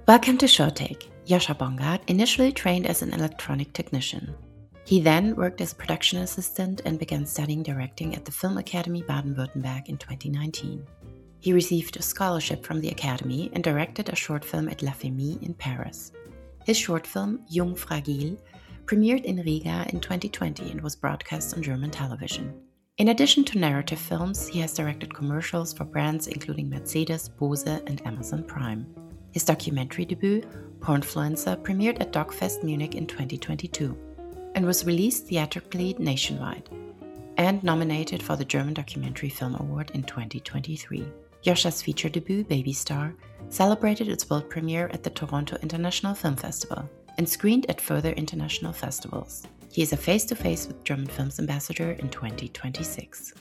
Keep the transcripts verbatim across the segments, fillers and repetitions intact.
Welcome to Shorttake. Joscha Bongard initially trained as an electronic technician. He then worked as production assistant and began studying directing at the Film Academy Baden-Württemberg in twenty nineteen. He received a scholarship from the Academy and directed a short film at La Fémis in Paris. His short film, Jung Fragil, premiered in Riga in twenty twenty and was broadcast on German television. In addition to narrative films, he has directed commercials for brands including Mercedes, Bose, and Amazon Prime. His documentary debut, Pornfluencer, premiered at DocFest Munich in twenty twenty-two and was released theatrically nationwide and nominated for the German Documentary Film Award in twenty twenty-three. Joscha's feature debut, Baby Star, celebrated its world premiere at the Toronto International Film Festival and screened at further international festivals. He is a face-to-face with German Films ambassador in twenty twenty-six.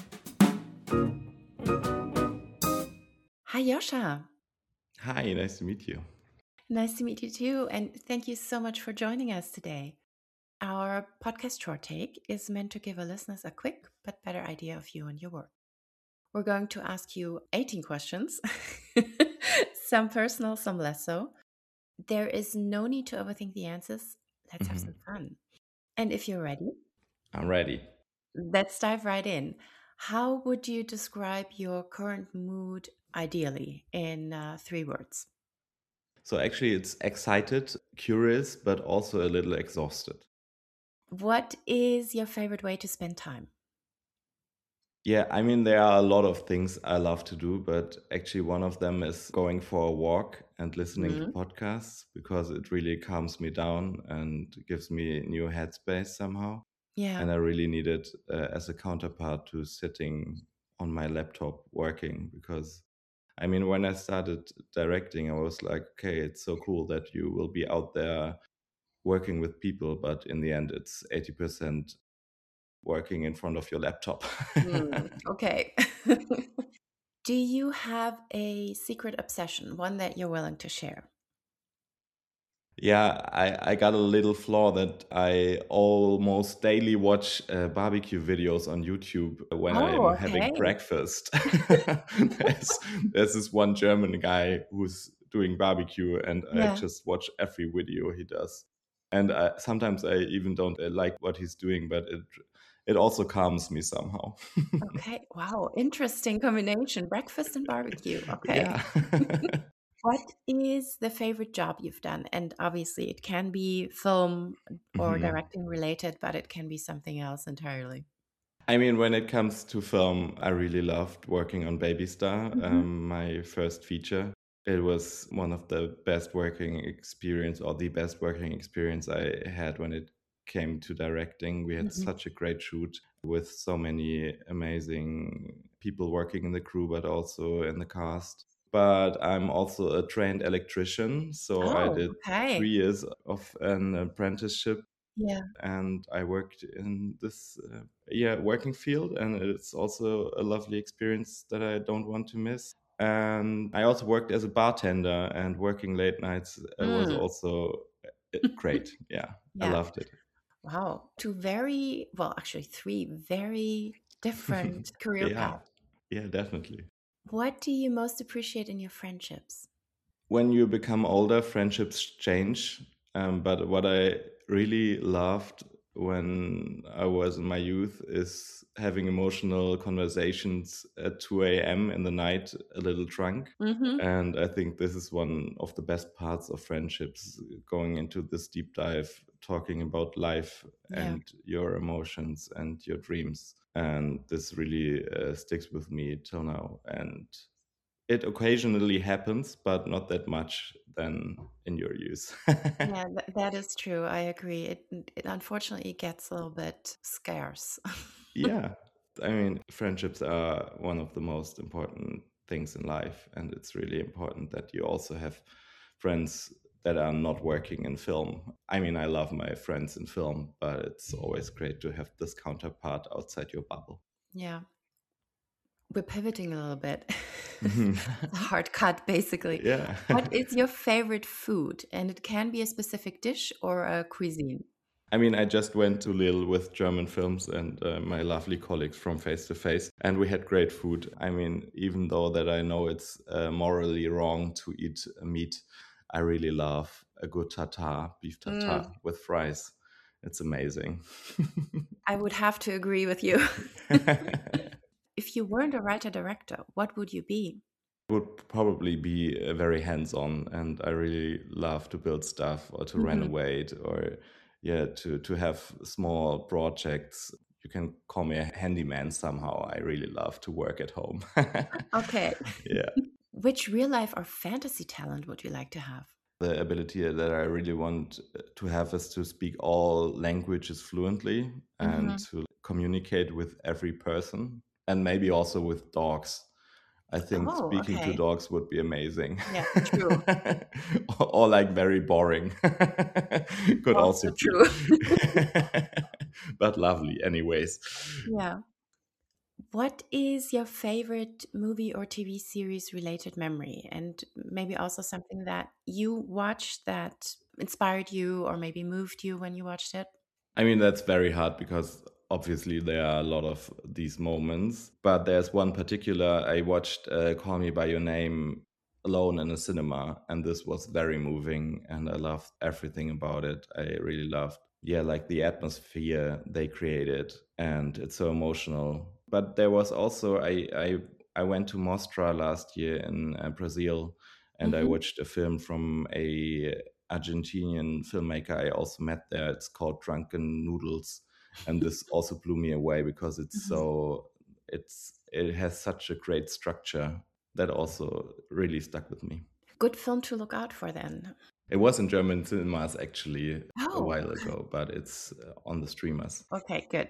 Hi, Joscha. Hi, nice to meet you. Nice to meet you too, and thank you so much for joining us today. Our podcast Shorttake is meant to give our listeners a quick but better idea of you and your work. We're going to ask you eighteen questions, some personal, some less so. There is no need to overthink the answers. Let's have Mhm. some fun. And if you're ready, I'm ready. let's dive right in. How would you describe your current mood ideally in uh, three words? So actually, it's excited, curious, but also a little exhausted. What is your favorite way to spend time? Yeah, I mean, there are a lot of things I love to do, but actually, one of them is going for a walk and listening to Mhm. podcasts because it really calms me down and gives me new headspace somehow. Yeah. And I really need it uh, as a counterpart to sitting on my laptop working because I mean, when I started directing, I was like, okay, it's so cool that you will be out there working with people, but in the end, it's eighty percent working in front of your laptop. Mm, okay. Do you have a secret obsession, one that you're willing to share? Yeah, I, I got a little flaw that I almost daily watch uh, barbecue videos on YouTube when Oh, I'm having okay. breakfast. there's, there's this one German guy who's doing barbecue, and I Yeah. just watch every video he does. And I, sometimes I even don't uh, like what he's doing, but it it also calms me somehow. Okay. Wow. Interesting combination. Breakfast and barbecue. Okay. Yeah. What is the favorite job you've done? And obviously, it can be film or Mhm. directing related, but it can be something else entirely. I mean, when it comes to film, I really loved working on Baby Star, Mhm. um, my first feature. It was one of the best working experience or the best working experience I had when it came to directing. We had Mhm. such a great shoot with so many amazing people working in the crew, but also in the cast. But I'm also a trained electrician, so I Oh, did three okay. years of an apprenticeship Yeah. and I worked in this uh, yeah working field, and it's also a lovely experience that I don't want to miss. And I also worked as a bartender, and working late nights uh, was Mm. also uh, great. Yeah, I Yeah. loved it. Wow. Two very, well, actually, three very different career Yeah, paths. yeah, definitely. What do you most appreciate in your friendships? When you become older, friendships change. Um, but what I really loved when I was in my youth is having emotional conversations at two a m in the night, a little drunk. Mm-hmm. And I think this is one of the best parts of friendships, going into this deep dive, talking about life Yeah. and your emotions and your dreams. And this really uh, sticks with me till now. And it occasionally happens, but not that much than in your use. Yeah, th- that is true. I agree. It, it unfortunately gets a little bit scarce. Yeah. I mean, friendships are one of the most important things in life. And it's really important that you also have friends that are not working in film. I mean, I love my friends in film, but it's always great to have this counterpart outside your bubble. Yeah. We're pivoting a little bit. Mhm. It's a hard cut, basically. Yeah. What is your favorite food? And it can be a specific dish or a cuisine. I mean, I just went to Lille with German films and uh, my lovely colleagues from Face to Face, and we had great food. I mean, even though that I know it's uh, morally wrong to eat uh, meat, I really love a good tartare, beef tartare Mm, with fries. It's amazing. I would have to agree with you. If you weren't a writer director, what would you be? Would probably be uh, very hands-on, and I really love to build stuff or to Mhm. renovate or yeah, to to have small projects. You can call me a handyman somehow. I really love to work at home. Okay. Yeah. Which real life or fantasy talent would you like to have? The ability that I really want uh, to have is to speak all languages fluently and Mhm. to communicate with every person and maybe also with dogs. I think Oh, speaking to okay. dogs would be amazing. Yeah, true. or, or like very boring. Could Also also be. true. But lovely, anyways. Yeah. What is your favorite movie or T V series related memory? And maybe also something that you watched that inspired you or maybe moved you when you watched it? I mean, that's very hard because obviously there are a lot of these moments. But there's one particular I watched uh, Call Me By Your Name alone in a cinema, and this was very moving, and I loved everything about it. I really loved, yeah, like the atmosphere they created, and it's so emotional. But there was also I I I went to Mostra last year in uh, Brazil, and I Hmm. watched a film from a Argentinian filmmaker I also met there. It's called Drunken Noodles, and this also blew me away because it's Hmm. so it's it has such a great structure that also really stuck with me. Good film to look out for then. It was in German cinemas actually a Oh, while okay. ago, but it's uh, on the streamers. Okay, good.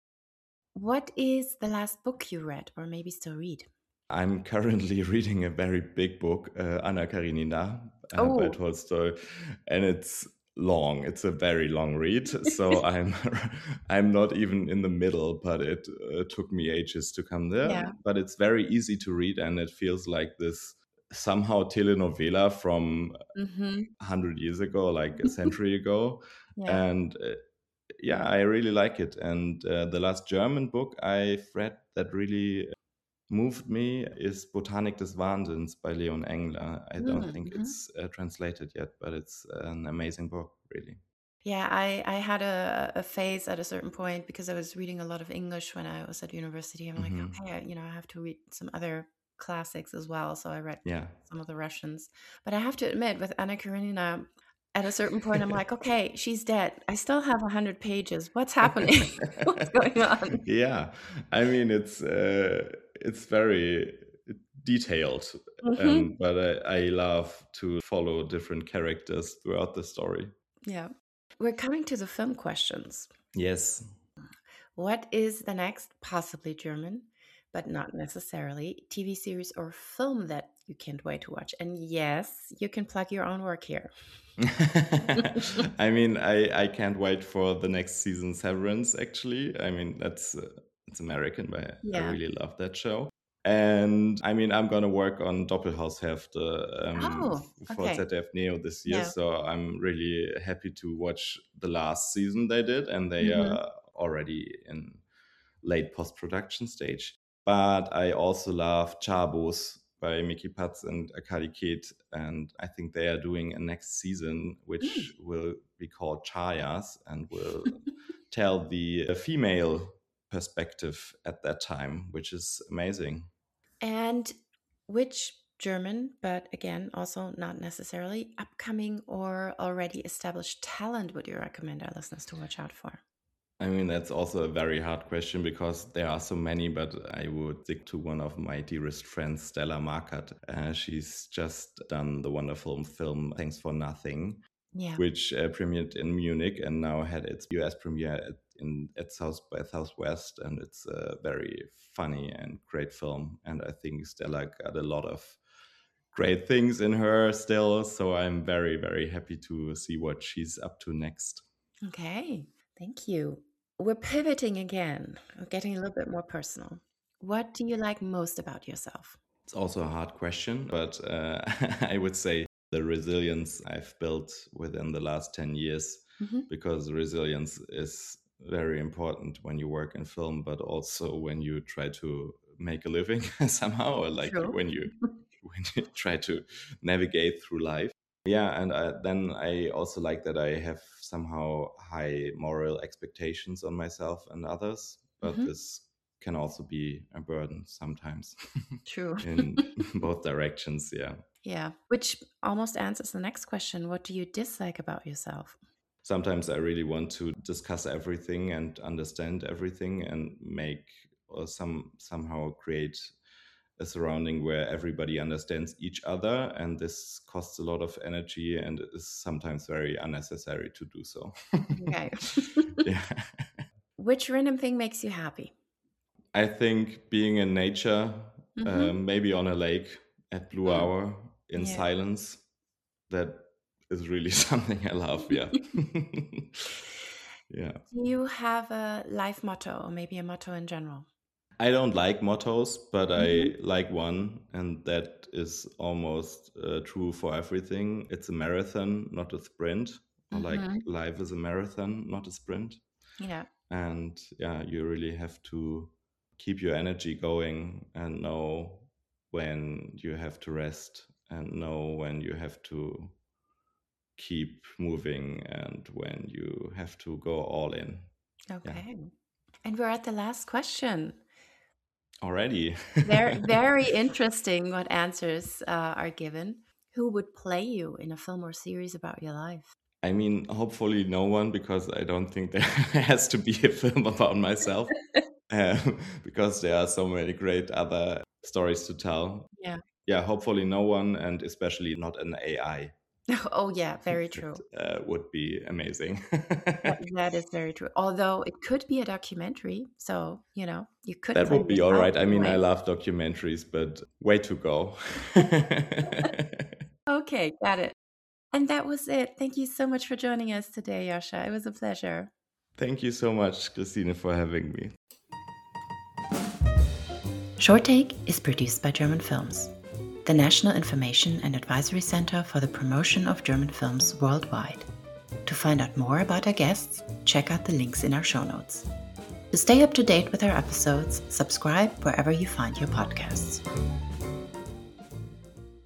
What is the last book you read or maybe still read? I'm currently reading a very big book, uh, Anna Karenina uh, by Oh, Tolstoy, and it's long. It's a very long read, so I'm I'm not even in the middle, but it uh, took me ages to come there. yeah. But it's very easy to read, and it feels like this somehow telenovela from Hmm. a hundred years ago, like a century ago, Yeah. and. Uh, yeah, I really like it. And uh, the last German book I've read that really moved me is Botanik des Wahnsinns by Leon Engler. I don't think Mm-hmm. it's uh, translated yet, but it's an amazing book, really. Yeah, I, I had a, a phase at a certain point because I was reading a lot of English when I was at university. I'm like, Hmm. okay, I, you know, I have to read some other classics as well. So I read Yeah. some of the Russians. But I have to admit, with Anna Karenina, at a certain point, I'm like, okay, she's dead. I still have one hundred pages. What's happening? What's going on? Yeah, I mean it's uh, it's very detailed, Hmm. and but I, I love to follow different characters throughout the story. Yeah. We're coming to the film questions. Yes. What is the next, possibly German, but not necessarily, T V series or film that you can't wait to watch? And yes, you can plug your own work here. I mean, I I can't wait for the next season, Severance. Actually, I mean that's uh, it's American, but I Yeah. really love that show. And I mean, I'm gonna work on Doppelhaushälfte um, Oh, f- for okay. Z D F Neo this year, Yeah. so I'm really happy to watch the last season they did, and they Hmm. are already in late post production stage. But I also love Chabos by Mickey Patz and Akali Kate, and I think they are doing a next season which will be called Chayas and will tell the uh, female perspective at that time, which is amazing. And which German, but again, also not necessarily, upcoming or already established talent would you recommend our listeners to watch out for? I mean, that's also a very hard question because there are so many, but I would stick to one of my dearest friends, Stella Markert. Uh, she's just done the wonderful film Thanks for Nothing, Yeah. which uh, premiered in Munich and now had its U S premiere at, in, at South by Southwest. And it's a very funny and great film. And I think Stella got a lot of great things in her still. So I'm very, very happy to see what she's up to next. Okay. Thank you. We're pivoting again, we're getting a little bit more personal. What do you like most about yourself? It's also a hard question, but uh, I would say the resilience I've built within the last ten years, Hmm. because resilience is very important when you work in film, but also when you try to make a living somehow, or like True. when you when you try to navigate through life. Yeah, and I, then I also like that I have somehow high moral expectations on myself and others, but Mm-hmm. this can also be a burden sometimes True. in both directions. Yeah. Yeah, which almost answers the next question. What do you dislike about yourself? Sometimes I really want to discuss everything and understand everything and make or some somehow create a surrounding where everybody understands each other, and this costs a lot of energy and is sometimes very unnecessary to do so. Okay. Yeah. Which random thing makes you happy? I think being in nature, Mm-hmm. um, maybe on a lake at blue Mm. hour in Yeah. silence, that is really something I love. Yeah. Yeah. Do you have a life motto or maybe a motto in general? I don't like mottos, but Mm-hmm. I like one, and that is almost uh, true for everything. It's a marathon, not a sprint. Or like Mm-hmm. life is a marathon, not a sprint. Yeah. And yeah, you really have to keep your energy going and know when you have to rest and know when you have to keep moving and when you have to go all in. Yeah. Okay. And we're at the last question. Already. Very, very interesting what answers uh, are given. Who would play you in a film or series about your life? I mean, hopefully no one, because I don't think there has to be a film about myself, um, because there are so many great other stories to tell. Yeah. Yeah, hopefully no one, and especially not an A I. Oh, yeah, very true. That uh, would be amazing. That, that is very true. Although it could be a documentary. So, you know, you could That play would be all yourself right. I in a mean, I way. love documentaries, but way to go. Okay, got it. And that was it. Thank you so much for joining us today, Yasha. It was a pleasure. Thank you so much, Christine, for having me. Short Take is produced by German Films, the National Information and Advisory Center for the Promotion of German Films worldwide. To find out more about our guests, check out the links in our show notes. To stay up to date with our episodes, subscribe wherever you find your podcasts.